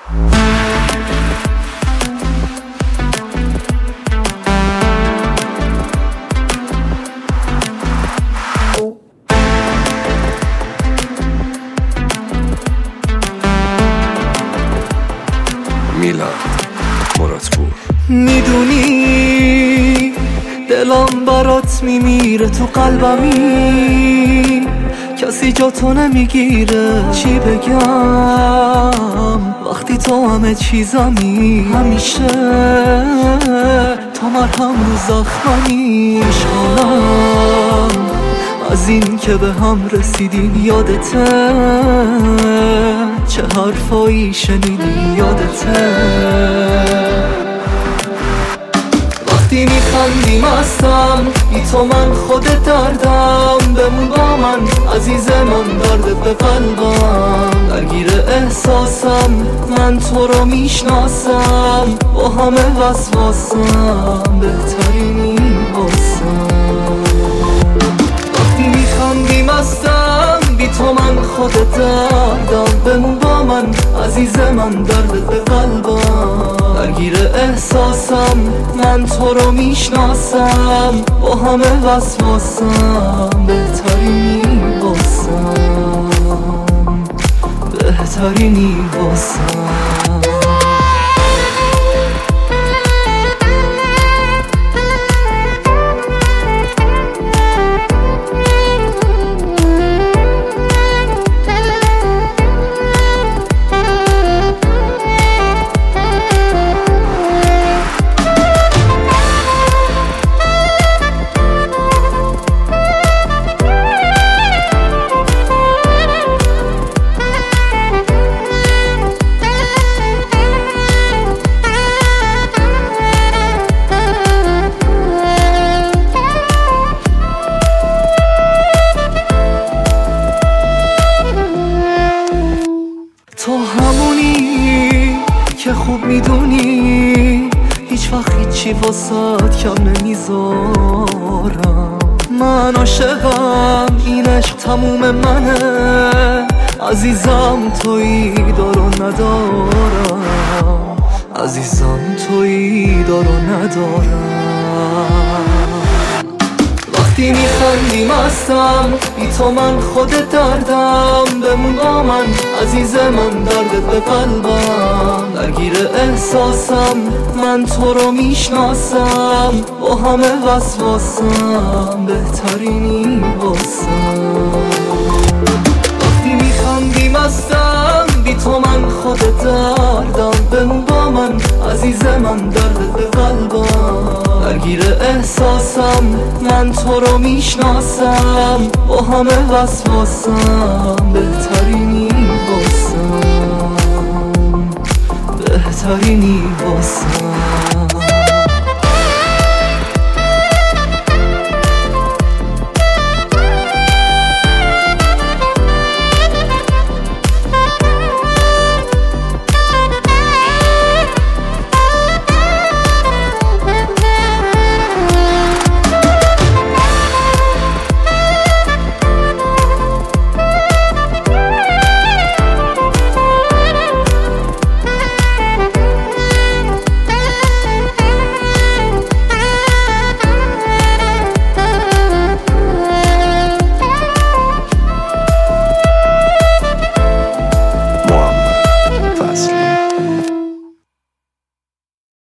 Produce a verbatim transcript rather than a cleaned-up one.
میلاد مرادپور. میدونی دلم برات میمیره، تو قلبمی کسی جا تو نمیگیره. چی بگم وقتی تو همه چیزمی، همیشه تو مرهم رو زخممی. شانم از این که به هم رسیدیم یادته، چه حرفایی شنیدی یادته. وقتی میخندی مستم، بی تو من خود دردم. بمون با من عزیز من، دردت به قلبم درگیر احساسم. من تو رو میشناسم، با همه وسواسم بهترینی واسم. وقتی میخندی مستم، بی تو من خود دردم. بمون با من عزیز من، دردت به قلبم درگیر احساسم. من تو رو میشناسم، با همه وسواسم بهترینی واسم، بهترینی واسم. تو همونی که خوب میدونی، هیچ وقت هیچی واسات کم نمیذارم. من عاشقم، این عشق تموم منه. عزیزم تویی دارو ندارم، عزیزم تویی دارو ندارم. وقتی میخندی مستم، بی تو من خود دردم. بمون با من عزیز من، دردت به قلبم درگیر احساسم. من تو رو میشناسم، با همه وسواسم بهترینی واسم. وقتی میخندی مستم، بی تو من خود دردم. بمون با من عزیز من، دردت به قلبم درگیر احساسم. من تو رو میشناسم، با همه وسواسم بهترینی